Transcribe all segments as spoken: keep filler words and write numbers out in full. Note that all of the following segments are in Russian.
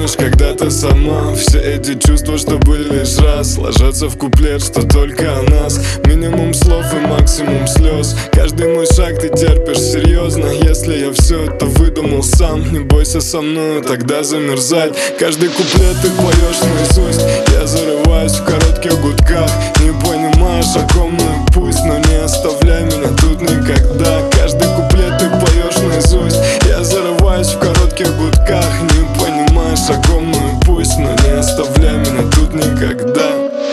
помнишь, когда ты сама? Все эти чувства, что были лишь раз, ложатся в куплет, что только о нас. Минимум слов и максимум слез. Каждый мой шаг ты терпишь серьезно. Если я все это выдумал сам, не бойся со мной тогда замерзать. Каждый куплет ты поешь наизусть. Я зарываюсь в коротких гудках. Не понимаешь, о ком мой пусть, но не оставляй меня тут никогда. Каждый куплет ты поешь наизусть. Я зарываюсь в коротких гудках. Не понимаешь, о ком мой пусть, но не оставляй меня тут никогда.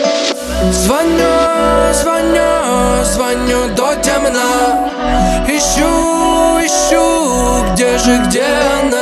Звоню, звоню, звоню до темна. Ищу, ищу, где же, где она?